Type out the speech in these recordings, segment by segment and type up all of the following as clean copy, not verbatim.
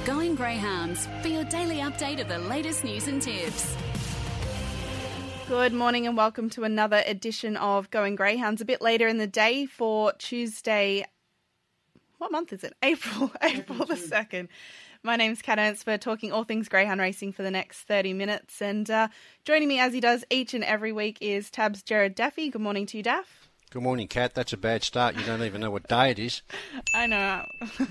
Going Greyhounds for your daily update of the latest news and tips. Good morning and welcome to another edition of Going Greyhounds. A bit later in the day for Tuesday, what month is it? April the 2nd. My name's Kat Ernst. We're talking all things greyhound racing for the next 30 minutes. And joining me as he does each and every week is Tab's Jared Daffy. Good morning to you, Daff. Good morning, Kat. That's a bad start. You don't even know what day it is. I know.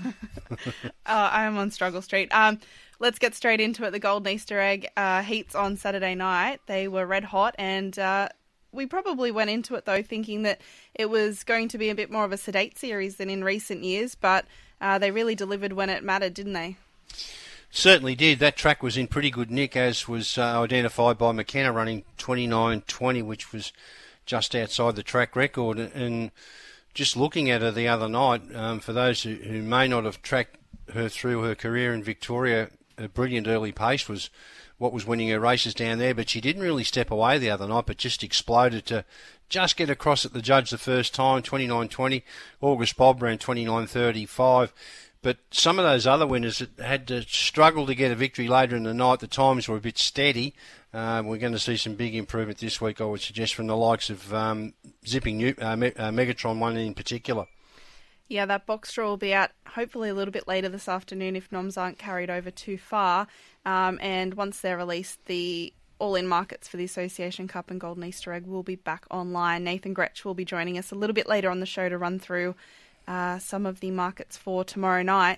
I am on Struggle Street. Let's get straight into it. The Golden Easter Egg heats on Saturday night. They were red hot, and we probably went into it, though, thinking that it was going to be a bit more of a sedate series than in recent years, but they really delivered when it mattered, didn't they? Certainly did. That track was in pretty good nick, as was identified by McKenna, running 29.20, which was just outside the track record. And just looking at her the other night, for those who may not have tracked her through her career in Victoria, a brilliant early pace was what was winning her races down there, but she didn't really step away the other night, but just exploded to just get across at the judge the first time, 29.20. August Bob ran 29.35. But some of those other winners that had to struggle to get a victory later in the night, the times were a bit steady. We're going to see some big improvement this week, I would suggest, from the likes of Zipping Megatron, one in particular. Yeah, that box draw will be out hopefully a little bit later this afternoon if noms aren't carried over too far. And once they're released, the all-in markets for the Association Cup and Golden Easter Egg will be back online. Nathan Gretsch will be joining us a little bit later on the show to run through some of the markets for tomorrow night.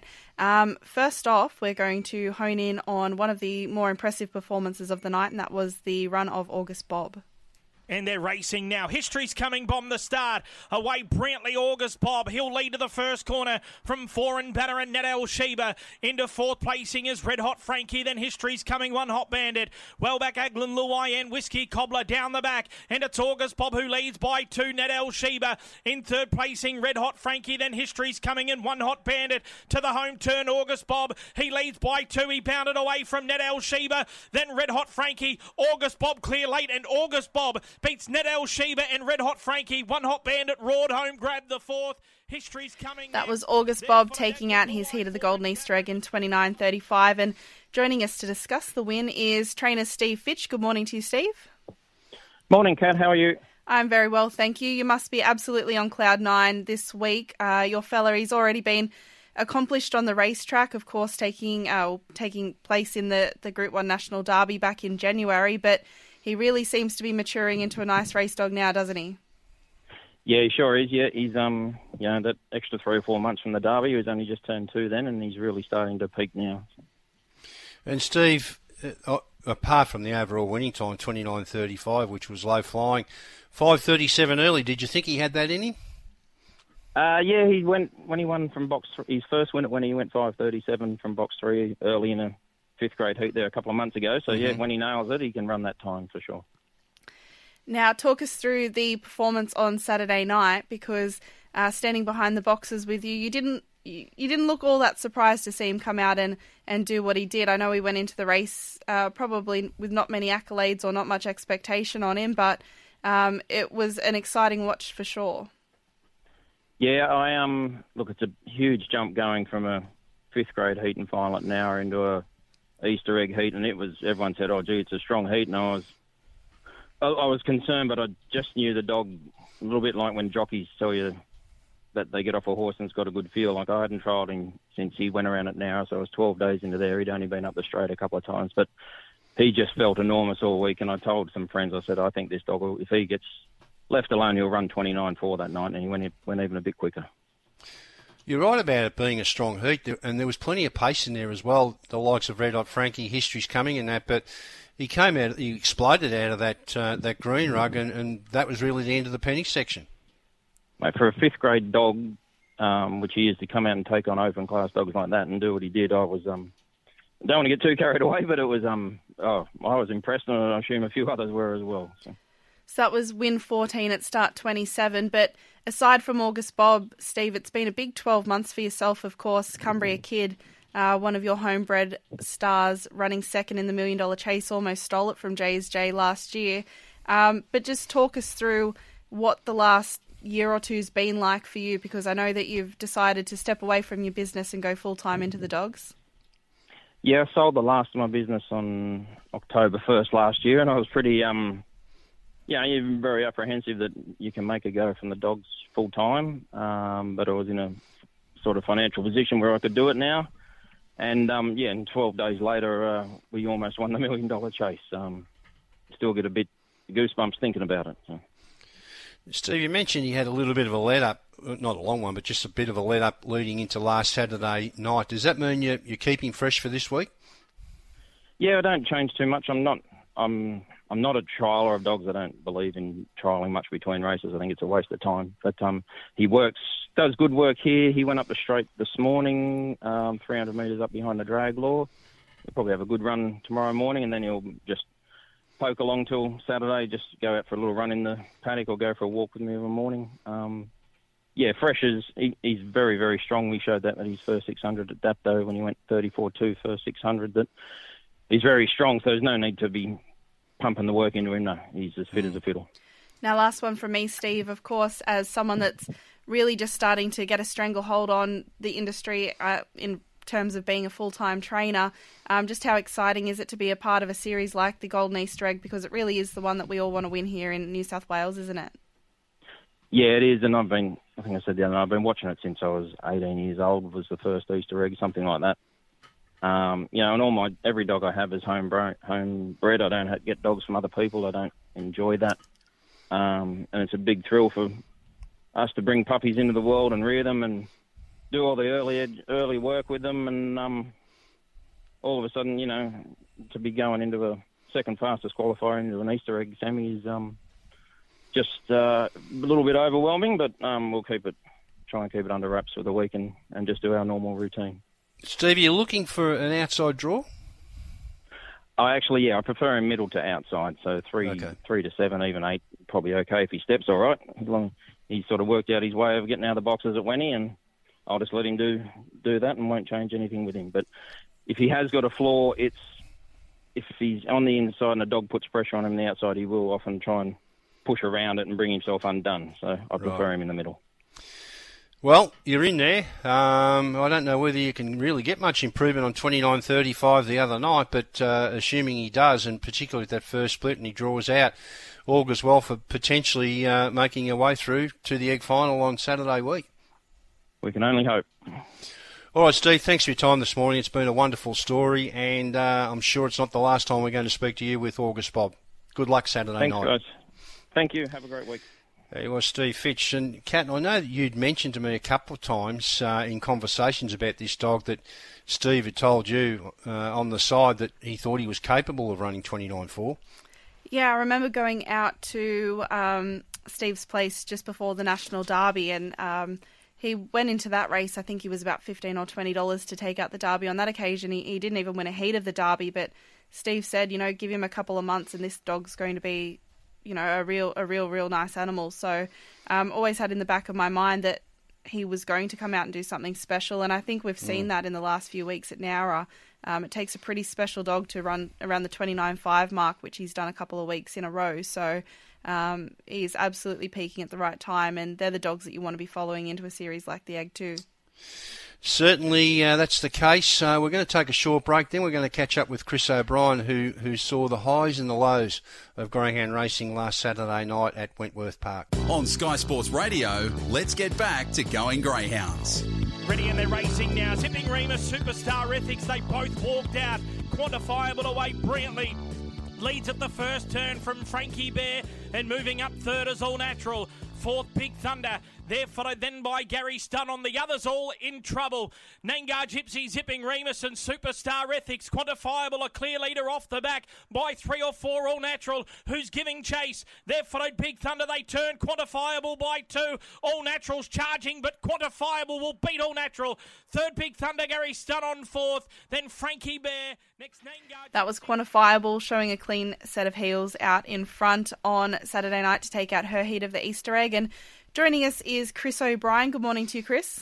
First off, we're going to hone in on one of the more impressive performances of the night, and that was the run of August Bob. And they're racing now. History's coming, Bomb the start. Away Brantley, August Bob. He'll lead to the first corner from Foreign Banner and Nadal Sheba. Into fourth placing is Red Hot Frankie. Then History's coming, One Hot Bandit. Well back Aglan Luai and Whiskey Cobbler down the back. And it's August Bob who leads by two, Nadal Sheba. In third placing, Red Hot Frankie. Then History's coming and One Hot Bandit. To the home turn, August Bob. He leads by two. He bounded away from Nadal Sheba. Then Red Hot Frankie. August Bob clear late, and August Bob beats Nadal Sheba and Red Hot Frankie. One Hot Bandit roared home, grabbed the fourth. History's coming. That was August Bob taking out his heat of the Golden Easter Egg in 29.35. And joining us to discuss the win is trainer Steve Fitch. Good morning to you, Steve. Morning, Kat. How are you? I'm very well, thank you. You must be absolutely on cloud nine this week. Your fella, he's already been accomplished on the racetrack, of course, taking place in the Group 1 National Derby back in January, but he really seems to be maturing into a nice race dog now, doesn't he? Yeah, he sure is. Yeah, he's that extra 3 or 4 months from the Derby. He was only just turned 2 then, and he's really starting to peak now. And Steve, apart from the overall winning time, 29.35, which was low flying, 5.37 early. Did you think he had that in him? Yeah, he went when he won from box. His first win when he went 5.37 from box 3 early in a 5th grade heat there a couple of months ago. So, yeah, when he nails it, he can run that time for sure. Now, talk us through the performance on Saturday night, because standing behind the boxes with you, you didn't look all that surprised to see him come out and do what he did. I know he went into the race probably with not many accolades or not much expectation on him, but it was an exciting watch for sure. Yeah, look, it's a huge jump going from a 5th grade heat and final at an hour into a Easter egg heat, and everyone said, "Oh, gee, it's a strong heat," and I was concerned, but I just knew the dog a little bit like when jockeys tell you that they get off a horse and it's got a good feel. Like, I hadn't trialled him since he went around at an hour, so I was 12 days into there. He'd only been up the straight a couple of times, but he just felt enormous all week, and I told some friends, I said, I think this dog, if he gets left alone, he'll run 29.4 that night, and he went even a bit quicker. You're right about it being a strong heat, and there was plenty of pace in there as well. The likes of Red Hot Frankie, History's coming in that, but he exploded out of that green rug, and that was really the end of the penny section. Mate, for a 5th grade dog, which he is, to come out and take on open class dogs like that and do what he did, I was don't want to get too carried away, but it was I was impressed, and I assume a few others were as well. So that was win 14 at start 27. But aside from August Bob, Steve, it's been a big 12 months for yourself, of course. Cumbria Kid, one of your homebred stars, running second in the $1 Million Chase, almost stole it from J last year. But just talk us through what the last year or two's been like for you, because I know that you've decided to step away from your business and go full-time into the dogs. Yeah, I sold the last of my business on October 1st last year, and I was pretty, even very apprehensive that you can make a go from the dogs full time. But I was in a sort of financial position where I could do it now. And, and 12 days later, we almost won the $1 million chase. Still get a bit goosebumps thinking about it. So. Steve, you mentioned you had a little bit of a let-up, not a long one, but just a bit of a let-up leading into last Saturday night. Does that mean you're keeping fresh for this week? Yeah, I don't change too much. I'm not a trialer of dogs. I don't believe in trialling much between races. I think it's a waste of time. But he does good work here. He went up the straight this morning, 300 metres up behind the drag law. He'll probably have a good run tomorrow morning, and then he'll just poke along till Saturday, just go out for a little run in the paddock or go for a walk with me in the morning. Fresh he's very, very strong. We showed that at his first 600 at Dapto when he went 34.2 first 600, that he's very strong, so there's no need to be pumping the work into him. No, he's as fit as a fiddle. Now, last one from me, Steve, of course, as someone that's really just starting to get a stranglehold on the industry in terms of being a full-time trainer, just how exciting is it to be a part of a series like the Golden Easter Egg, because it really is the one that we all want to win here in New South Wales, isn't it? Yeah, it is, and I think I said the other night, I've been watching it since I was 18 years old, was the first Easter egg, something like that. And every dog I have is homebred. I don't get dogs from other people. I don't enjoy that. And it's a big thrill for us to bring puppies into the world and rear them and do all the early work with them. And all of a sudden, to be going into a second fastest qualifier into an Easter egg semi is just a little bit overwhelming, but we'll try and keep it under wraps for the week and just do our normal routine. Steve, are you looking for an outside draw? I prefer him middle to outside, so 3 to 7, even 8, probably okay if he steps all right. As long as he sort of worked out his way of getting out of the boxes at Wenny, and I'll just let him do that and won't change anything with him. But if he has got a flaw, if he's on the inside and a dog puts pressure on him on the outside, he will often try and push around it and bring himself undone. So I prefer him in the middle. Well, you're in there. I don't know whether you can really get much improvement on 29.35 the other night, but assuming he does, and particularly with that first split and he draws out, augurs well for potentially making a way through to the egg final on Saturday week. We can only hope. All right, Steve, thanks for your time this morning. It's been a wonderful story, and I'm sure it's not the last time we're going to speak to you with August Bob. Good luck Saturday night. Thanks, guys. Thank you. Have a great week. There you are, Steve Fitch. And Kat, I know that you'd mentioned to me a couple of times in conversations about this dog that Steve had told you on the side that he thought he was capable of running 29.4. Yeah, I remember going out to Steve's place just before the National Derby, and he went into that race. I think he was about $15 or $20 to take out the Derby. On that occasion, he didn't even win a heat of the Derby, but Steve said, give him a couple of months and this dog's going to be a real nice animal. So always had in the back of my mind that he was going to come out and do something special. And I think we've seen that in the last few weeks at Nowra. It takes a pretty special dog to run around the 29.5 mark, which he's done a couple of weeks in a row. So he's absolutely peaking at the right time. And they're the dogs that you want to be following into a series like the Egg too. Certainly, that's the case. We're going to take a short break. Then we're going to catch up with Chris O'Brien, who saw the highs and the lows of greyhound racing last Saturday night at Wentworth Park. On Sky Sports Radio, let's get back to Going Greyhounds. Ready, and they're racing now. Zipping Remus, Superstar Ethics, they both walked out. Quantifiable away brilliantly. Leads at the first turn from Frankie Bear, and moving up third is All Natural. Fourth, Big Thunder. They're followed then by Gary Stun. On the others, all in trouble. Nangar Gypsy, Zipping Remus, and Superstar Ethics. Quantifiable, a clear leader off the back by 3 or 4. All Natural, who's giving chase. They're followed Big Thunder. They turn. Quantifiable by 2. All Natural's charging, but Quantifiable will beat All Natural. Third, Big Thunder. Gary Stun on fourth. Then Frankie Bear. Next, Nangar. That was Quantifiable, showing a clean set of heels out in front on Saturday night to take out her heat of the Easter egg. And joining us is Chris O'Brien. Good morning to you, Chris.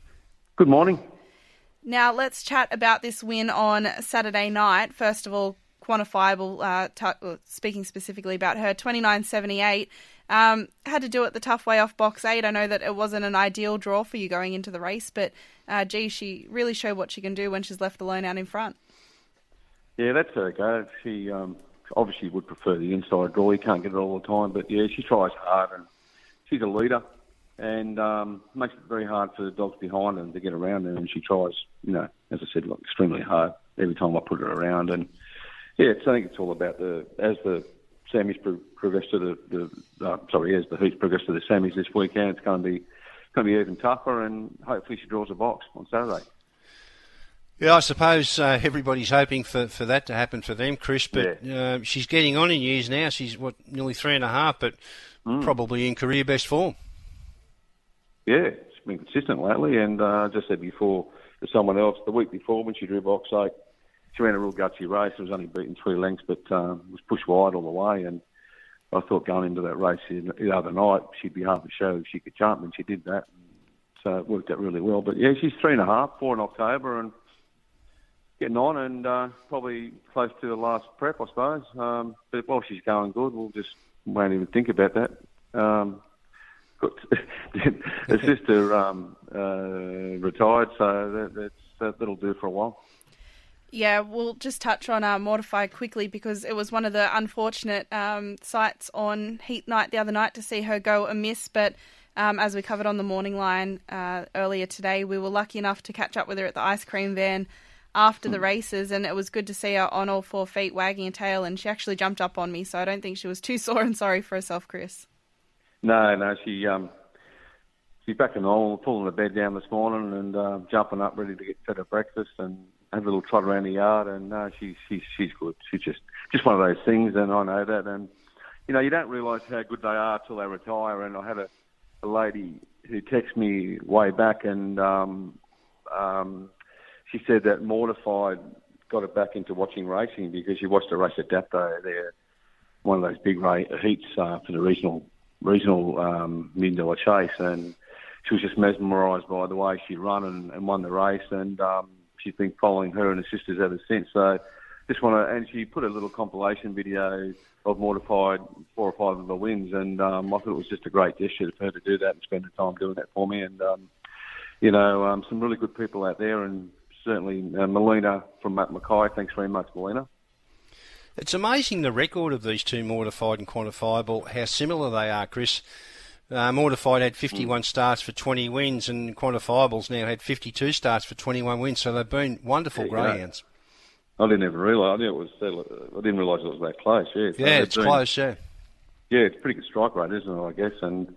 Good morning. Now, let's chat about this win on Saturday night. First of all, Quantifiable, speaking specifically about her, 29.78. Had to do it the tough way off box 8. I know that it wasn't an ideal draw for you going into the race, but she really showed what she can do when she's left alone out in front. Yeah, that's her go. She obviously would prefer the inside draw. You can't get it all the time, but yeah, she tries hard, and she's a leader, and makes it very hard for the dogs behind her to get around her, and she tries, as I said, extremely hard every time I put her around. And yeah, I think it's all about as the semis progress to as the heats progress to the semis this weekend, it's going to be even tougher, and hopefully she draws a box on Saturday. Yeah, I suppose everybody's hoping for that to happen for them, Chris, but she's getting on in years now. She's, nearly 3.5, but probably in career best form. Yeah, she's been consistent lately, and I just said before to someone else, the week before when she drew box 8, she ran a real gutsy race. It was only beaten 3 lengths, but was pushed wide all the way, and I thought going into that race the other night, she'd be hard to show if she could jump, and she did that. So it worked out really well. But yeah, she's 3.5, 4 in October, and getting on, and probably close to the last prep, I suppose. But while she's going good, we'll just won't even think about that. Her sister retired, so that'll do for a while. Yeah, we'll just touch on Mortified quickly, because it was one of the unfortunate sights on Heat Night the other night to see her go amiss. But as we covered on the morning line earlier today, we were lucky enough to catch up with her at the ice cream van after the races, and it was good to see her on all 4 feet wagging a tail, and she actually jumped up on me, so I don't think she was too sore and sorry for herself, Chris. No, she's back to normal, pulling the bed down this morning and jumping up ready to get fed her breakfast and have a little trot around the yard, and she's good. She's just one of those things, and I know that, and you don't realise how good they are till they retire. And I had a lady who texted me way back, and she said that Mortified got her back into watching racing because she watched a race at Dapto there, one of those big heats for the regional $1 million chase, and she was just mesmerised by the way she run and won the race, and she's been following her and her sisters ever since. So and she put a little compilation video of Mortified 4 or 5 of the wins, and I thought it was just a great gesture for her to do that and spend the time doing that for me, and some really good people out there, and certainly Melina from Matt Mackay. Thanks very much, Melina. It's amazing the record of these two, Mortified and Quantifiable, how similar they are, Chris. Mortified had 51 starts for 20 wins, and Quantifiable's now had 52 starts for 21 wins, so they've been wonderful greyhounds. I didn't even realise. I didn't realise it was that close. Yeah, so it's close. Yeah. Yeah, it's a pretty good strike rate, isn't it? I guess, and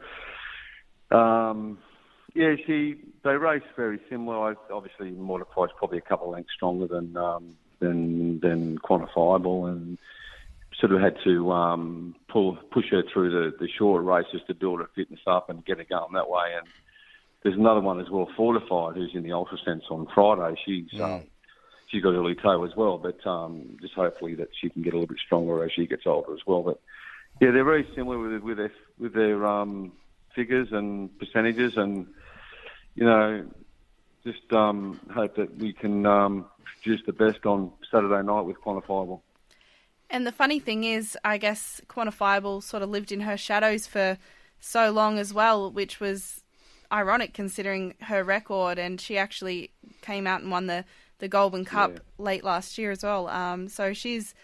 they race very similar. Obviously, Mortified's probably a couple of lengths stronger than Quantifiable, and sort of had to push her through the short races to build her fitness up and get her going that way. And there's another one as well, Fortified, who's in the Ultra Sense on Friday. She's got early toe as well, but just hopefully that she can get a little bit stronger as she gets older as well. But yeah, they're very similar with their figures and percentages, and just hope that we can produce the best on Saturday night with Quantifiable. And the funny thing is, I guess Quantifiable sort of lived in her shadows for so long as well, which was ironic considering her record, and she actually came out and won the Goulburn Cup late last year as well. So she's,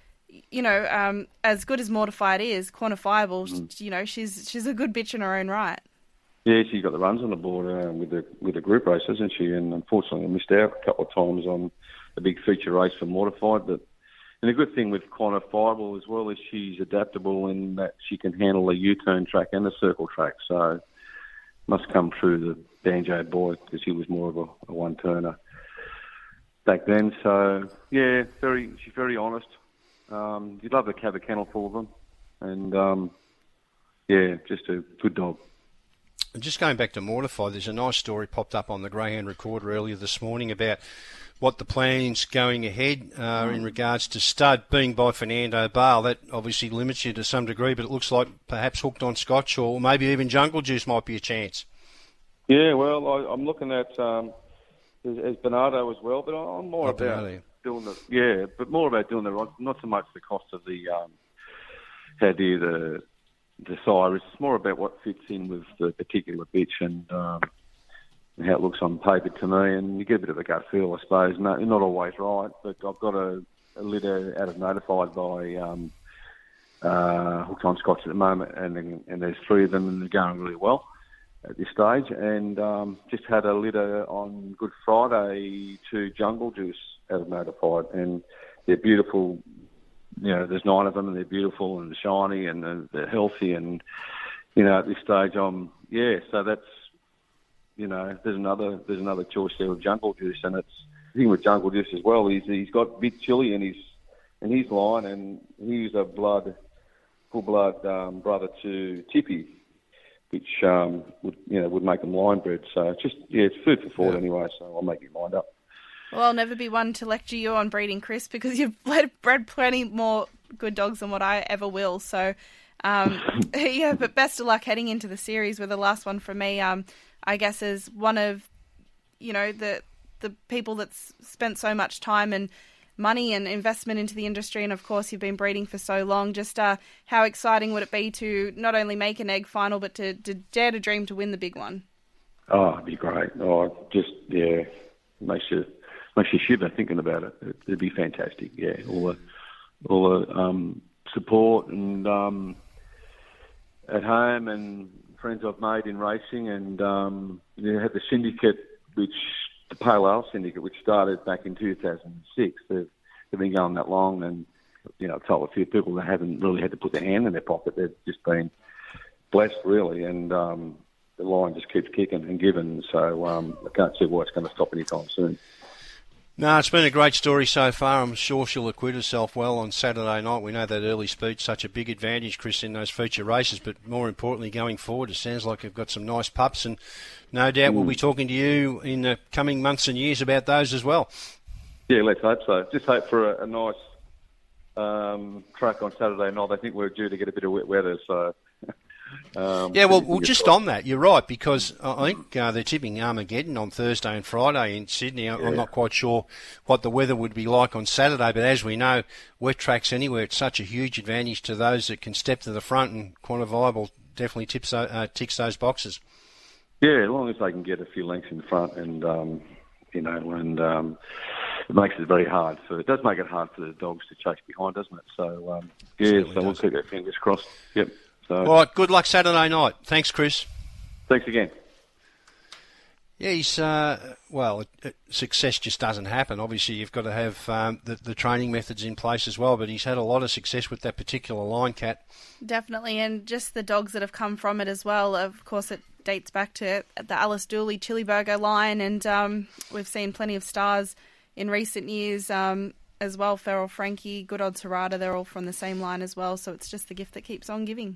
as good as Mortified is, Quantifiable, she's a good bitch in her own right. Yeah, she got the runs on the board with the group race, hasn't she? And unfortunately missed out a couple of times on a big feature race for Mortified. And the good thing with Quantifiable as well is she's adaptable in that she can handle a U-turn track and a circle track. So must come through the Banjo boy because he was more of a one-turner back then. So, yeah, she's very honest. You'd love to have a kennel full of them. And, just a good dog. And just going back to Mortified, there's a nice story popped up on the Greyhound Recorder earlier this morning about what the plans going ahead in regards to stud being by Fernando Bale. That obviously limits you to some degree, but it looks like perhaps Hooked on Scotch or maybe even Jungle Juice might be a chance. Yeah, well, I'm looking at there's Bernardo as well, but I'm more about doing the right, not so much the cost of the how do the sire. It's more about what fits in with the particular bitch and how it looks on paper to me. And you get a bit of a gut feel, I suppose. No, not always right, but I've got a litter out of Notified by Hooked on Scotch at the moment, and there's 3 of them, and they're going really well at this stage. And just had a litter on Good Friday to Jungle Juice out of Notified, and they're beautiful. You know, there's 9 of them, and they're beautiful and shiny, and they're healthy. And at this stage, so that's there's another choice there with Jungle Juice, and it's the thing with Jungle Juice as well. He's got Big Chili in his line, and he's a full blood brother to Tippy, which would make them line bred. So it's food for thought anyway. So I'll make your mind up. Well, I'll never be one to lecture you on breeding, Chris, because you've bred plenty more good dogs than what I ever will. So, but best of luck heading into the series. With the last one from me, I guess is one of, the people that's spent so much time and money and investment into the industry, and of course you've been breeding for so long. Just how exciting would it be to not only make an egg final, but to dare to dream to win the big one? Oh, it'd be great. Makes you shiver thinking about it. It'd be fantastic. Yeah, all the support and at home and friends I've made in racing, and had the syndicate, the Pale Ale Syndicate, which started back in 2006. They've been going that long, and I've told a few people that haven't really had to put their hand in their pocket. They've just been blessed, really, and the line just keeps kicking and giving. So I can't see why it's going to stop anytime soon. No, it's been a great story so far. I'm sure she'll acquit herself well on Saturday night. We know that early speed's such a big advantage, Chris, in those feature races, but more importantly, going forward, it sounds like you've got some nice pups, and no doubt we'll be talking to you in the coming months and years about those as well. Yeah, let's hope so. Just hope for a nice track on Saturday night. I think we're due to get a bit of wet weather, so... just on that, you're right, because I think they're tipping Armageddon on Thursday and Friday in Sydney. I'm not quite sure what the weather would be like on Saturday, but as we know, wet tracks anywhere, it's such a huge advantage to those that can step to the front, and Quantifiable definitely ticks those boxes. Yeah, as long as they can get a few lengths in front, and it makes it very hard it does make it hard for the dogs to chase behind, doesn't it? So we'll keep our fingers crossed. Yep. So, all right, good luck Saturday night. Thanks, Chris. Thanks again. Yeah, he's success just doesn't happen. Obviously, you've got to have the training methods in place as well, but he's had a lot of success with that particular line, Kat. Definitely, and just the dogs that have come from it as well. Of course, it dates back to the Alice Dooley Chili Burger line, and we've seen plenty of stars in recent years as well. Feral Frankie, Good Odds Harada, they're all from the same line as well, so it's just the gift that keeps on giving.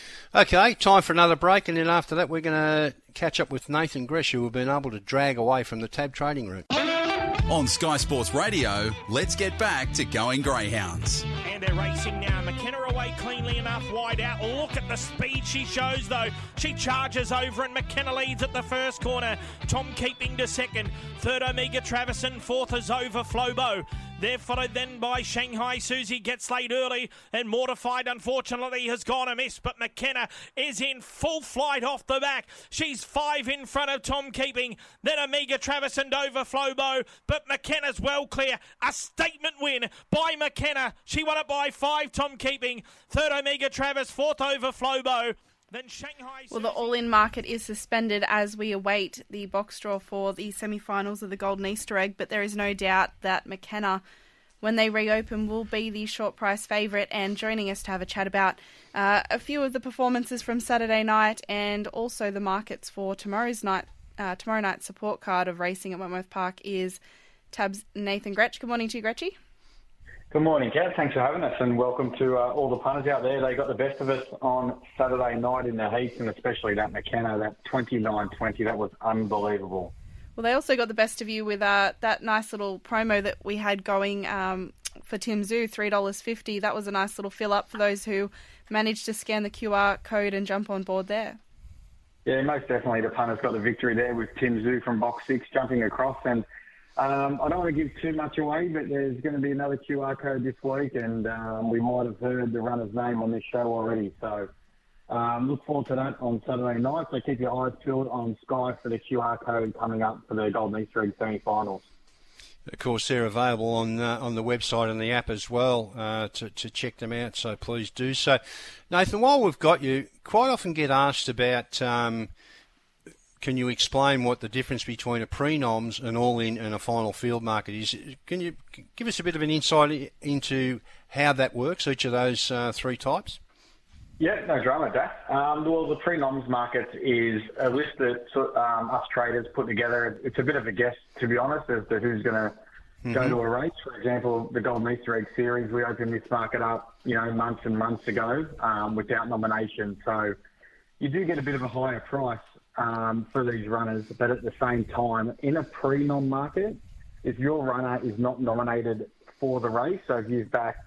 Okay, time for another break, and then after that we're going to catch up with Nathan Gresh, who we've been able to drag away from the Tab Trading Room. On Sky Sports Radio, let's get back to Going Greyhounds. And they're racing now. McKenna away cleanly enough, wide out. Look at the speed she shows, though. She charges over, and McKenna leads at the first corner. Tom Keeping to second. Third, Omega Travison. Fourth is Over Flobo. They're followed then by Shanghai Susie, gets late early, and Mortified, unfortunately, has gone amiss, but McKenna is in full flight off the back. She's 5 in front of Tom Keeping, then Omega Travis and Over Flobo, but McKenna's well clear. A statement win by McKenna. She won it by 5, Tom Keeping. Third, Omega Travis. Fourth, Over Flobo. Then Shanghai. Well, the all-in market is suspended as we await the box draw for the semi-finals of the Golden Easter Egg, but there is no doubt that McKenna, when they reopen, will be the short price favourite. And joining us to have a chat about a few of the performances from Saturday night and also the markets for tomorrow night's support card of racing at Wentworth Park is Tab's Nathan Gretsch. Good morning to you, Gretchy. Good morning, Kat. Thanks for having us, and welcome to all the punters out there. They got the best of us on Saturday night in the heats, and especially that McKenna, that 29.20. That was unbelievable. Well, they also got the best of you with that nice little promo that we had going for Tim Zoo, $3.50. That was a nice little fill-up for those who managed to scan the QR code and jump on board there. Yeah, most definitely the punters got the victory there with Tim Zoo from box 6 jumping across, and I don't want to give too much away, but there's going to be another QR code this week, and we might have heard the runner's name on this show already. So look forward to that on Saturday night. So keep your eyes peeled on Sky for the QR code coming up for the Golden Easter Egg semi-finals. Of course, they're available on the website and the app as well to check them out, so please do so. Nathan, while we've got you, quite often get asked about can you explain what the difference between a pre-noms, an all-in and a final field market is? Can you give us a bit of an insight into how that works, each of those three types? Yeah, no drama, Dak. Well, the pre-noms market is a list that us traders put together. It's a bit of a guess, to be honest, as to who's going to go to a race. For example, the Golden Easter Egg Series, we opened this market up, months and months ago without nomination. So you do get a bit of a higher price for these runners, but at the same time, in a pre-nom market, if your runner is not nominated for the race, so if you've backed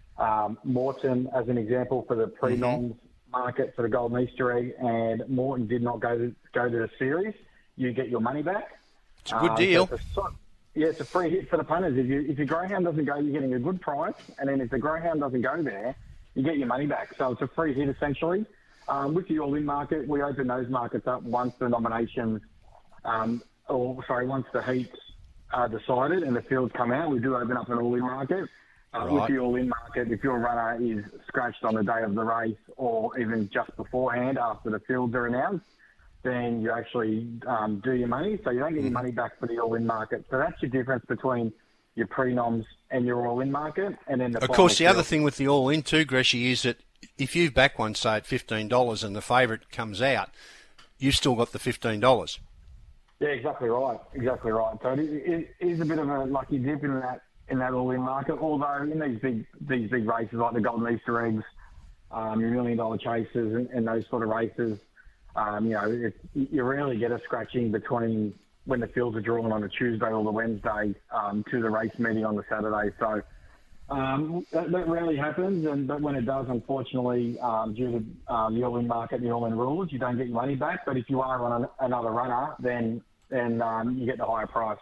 Morton, as an example, for the pre-noms market for the Golden Easter Egg, and Morton did not go to the series, you get your money back. It's a good deal. So it's a free hit for the punters. If your greyhound doesn't go, you're getting a good price, and then if the greyhound doesn't go there, you get your money back. So it's a free hit essentially. With the all-in market, we open those markets up once the nominations, once the heats are decided and the fields come out. We do open up an all-in market. With the all-in market, if your runner is scratched on the day of the race or even just beforehand after the fields are announced, then you actually do your money. So you don't get your money back for the all-in market. So that's your difference between your pre-noms and your all-in market. And then of course, the other thing with the all-in too, Greshy, is that if you've backed one, say, at $15 and the favourite comes out, you've still got the $15. Yeah, exactly right. Exactly right. So it is a bit of a lucky dip in that all-in market, although in these big races like the Golden Easter Eggs, your $1 million chases and those sort of races, you rarely get a scratching between when the fields are drawn on a Tuesday or the Wednesday to the race meeting on the Saturday. So that rarely happens, but when it does, unfortunately, due to the all-in market, the all-in rules, you don't get your money back. But if you are on another runner, then you get the higher price.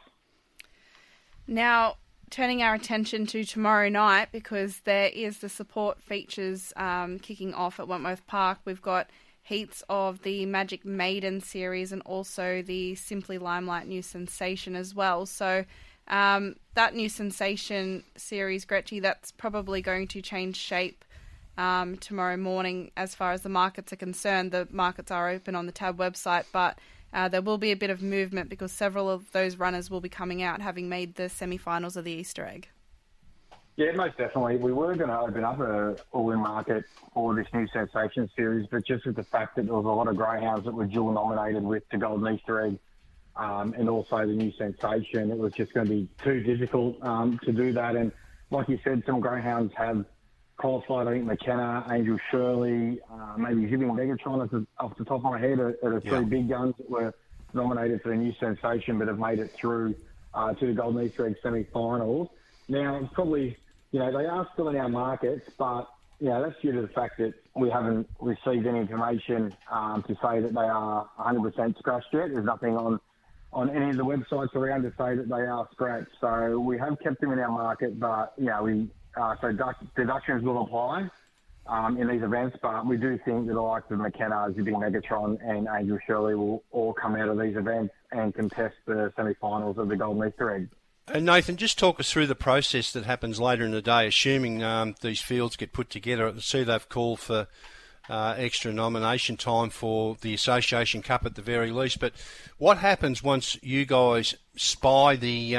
Now, turning our attention to tomorrow night, because there is the support features kicking off at Wentworth Park. We've got heats of the Magic Maiden series and also the Simply Limelight New Sensation as well. So that New Sensation series, Gretchen, that's probably going to change shape tomorrow morning as far as the markets are concerned. The markets are open on the TAB website, but there will be a bit of movement because several of those runners will be coming out having made the semi-finals of the Easter Egg. Yeah, most definitely. We were going to open up an all-in market for this New Sensation series, but just with the fact that there was a lot of greyhounds that were dual nominated with the Golden Easter Egg and also the New Sensation, it was just going to be too difficult to do that. And like you said, some greyhounds have qualified. I think McKenna, Angel Shirley, maybe Zipping Megatron off the top of my head are the three big guns that were nominated for the New Sensation but have made it through to the Golden Easter Egg semi-finals. Now, it's probably, they are still in our markets, but, that's due to the fact that we haven't received any information to say that they are 100% scratched yet. There's nothing on any of the websites around to say that they are scratched. So we have kept them in our market, but, so deductions will apply in these events, but we do think that the likes of McKenna, Zipping Megatron and Angel Shirley will all come out of these events and contest the semi-finals of the Golden Easter Egg. And Nathan, just talk us through the process that happens later in the day, assuming these fields get put together. I see they've called for extra nomination time for the Association Cup at the very least, but what happens once you guys spy the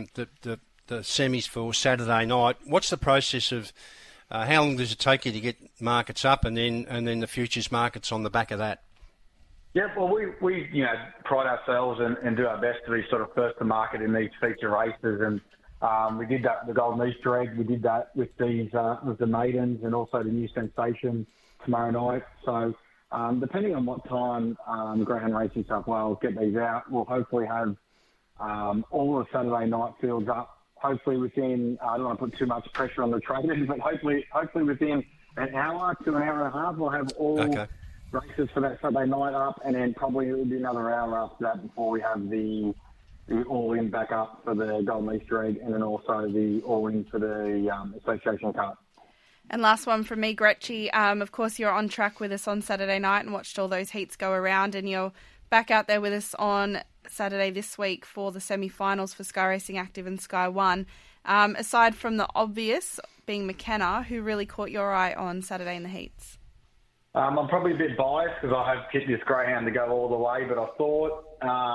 semis for Saturday night? What's the process of how long does it take you to get markets up and then the futures markets on the back of that? Yeah, well, we pride ourselves and do our best to be sort of first to market in these feature races, and we did that with the Golden Easter Egg. We did that with these with the Maidens and also the New Sensation tomorrow night. So depending on what time Greyhound Racing South Wales get these out, we'll hopefully have all the Saturday night fields up. Hopefully within, I don't want to put too much pressure on the traders, but hopefully within an hour to an hour and a half, we'll have all races for that Saturday night up, and then probably it will be another hour after that before we have the the all-in backup for the Golden Easter Egg, and then also the all-in for the Association Cup. And last one from me, Gretchy. Of course, you're on track with us on Saturday night and watched all those heats go around, and you're back out there with us on Saturday this week for the semi-finals for Sky Racing Active and Sky One. Aside from the obvious, being McKenna, who really caught your eye on Saturday in the heats? I'm probably a bit biased because I have picked this greyhound to go all the way, but I thought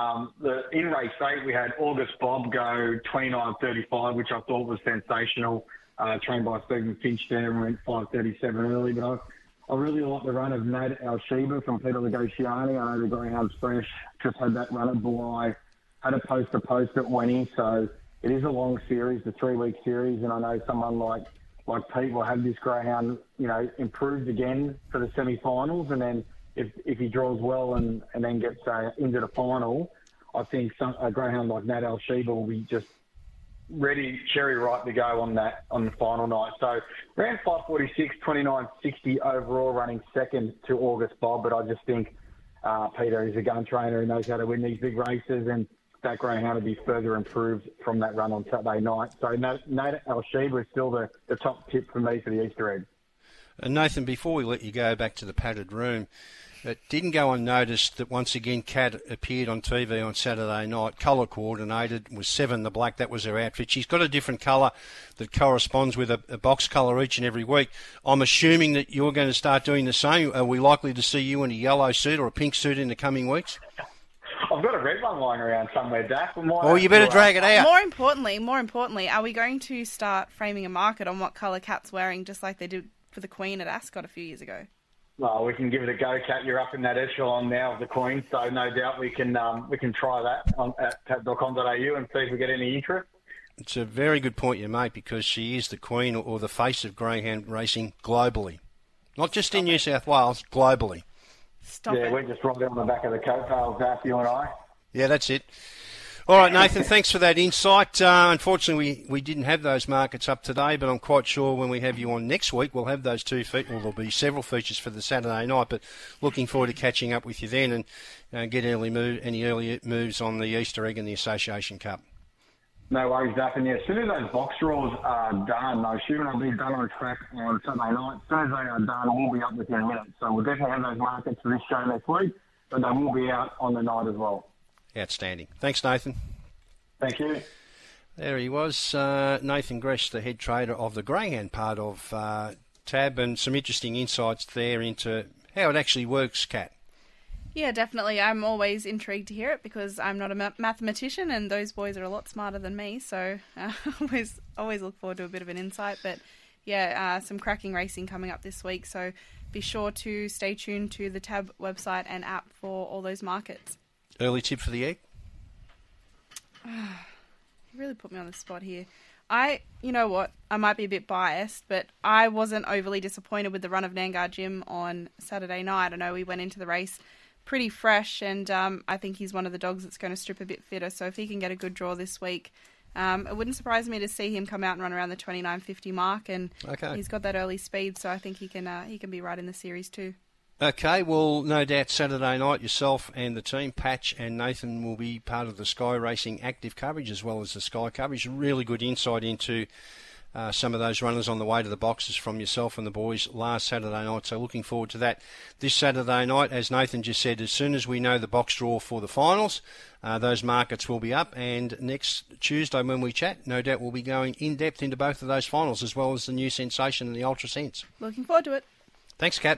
in race 8 we had August Bob go 29.35, which I thought was sensational. Trained by Stephen Finch there and went 5.37 early, but I really like the run of Nad Al-Sheba from Peter Legociani. I know the greyhound's fresh, just had that run at Bulli, had a post-to-post at Wenny, so it is a long series, the 3-week series, and I know someone like Pete will have this greyhound, improved again for the semi-finals, and then if he draws well and then gets into the final, I think a greyhound like Nad Al-Sheba will be just ready, cherry ripe to go on the final night. So ran 5.46, 29.60 overall, running second to August Bob, but I just think Peter is a gun trainer who knows how to win these big races, and that greyhound will be further improved from that run on Saturday night. So Nad Al-Sheba is still the top tip for me for the Easter egg. And Nathan, before we let you go back to the padded room, it didn't go unnoticed that once again Kat appeared on TV on Saturday night, colour coordinated, was 7 the black, that was her outfit. She's got a different colour that corresponds with a box colour each and every week. I'm assuming that you're going to start doing the same. Are we likely to see you in a yellow suit or a pink suit in the coming weeks? I've got a red one lying around somewhere, Daff. Well, you better drag it out. More importantly, are we going to start framing a market on what colour Kat's wearing, just like they did for the Queen at Ascot a few years ago? Well, we can give it a go, Kat. You're up in that echelon now of the Queen, so no doubt we can try that at tab.com.au and see if we get any interest. It's a very good point you make, because she is the Queen or the face of greyhound racing globally. Not just in New South Wales, globally. We're just right on the back of the coattails, Daff, you and I. Yeah, that's it. All right, Nathan, thanks for that insight. Unfortunately, we didn't have those markets up today, but I'm quite sure when we have you on next week, we'll have those there'll be several features for the Saturday night, but looking forward to catching up with you then and get any early moves on the Easter egg and the Association Cup. No worries, Daff. And as soon as those box draws are done, I assume they'll be done on track on Saturday night. As soon as they are done, we'll be up within minutes. So we'll definitely have those markets for this show next week, but they will be out on the night as well. Outstanding. Thanks, Nathan. Thank you. There he was, Nathan Gresh, the head trader of the greyhound part of TAB, and some interesting insights there into how it actually works, Kat. Yeah, definitely. I'm always intrigued to hear it because I'm not a mathematician and those boys are a lot smarter than me, so always look forward to a bit of an insight. But yeah, some cracking racing coming up this week, so be sure to stay tuned to the TAB website and app for all those markets. Early tip for the egg? You really put me on the spot here. You know what, I might be a bit biased, but I wasn't overly disappointed with the run of Nangar Jim on Saturday night. I know we went into the race pretty fresh, and I think he's one of the dogs that's going to strip a bit fitter, so if he can get a good draw this week, it wouldn't surprise me to see him come out and run around the 29.50 mark, and He's got that early speed, so I think he can be right in the series too. Okay, well, no doubt Saturday night, yourself and the team, Patch and Nathan, will be part of the Sky Racing Active coverage as well as the Sky coverage. Really good insight into some of those runners on the way to the boxes from yourself and the boys last Saturday night, so looking forward to that. This Saturday night, as Nathan just said, as soon as we know the box draw for the finals, those markets will be up, and next Tuesday when we chat, no doubt we'll be going in-depth into both of those finals as well as the new sensation and the Ultra Sense. Looking forward to it. Thanks, Kat.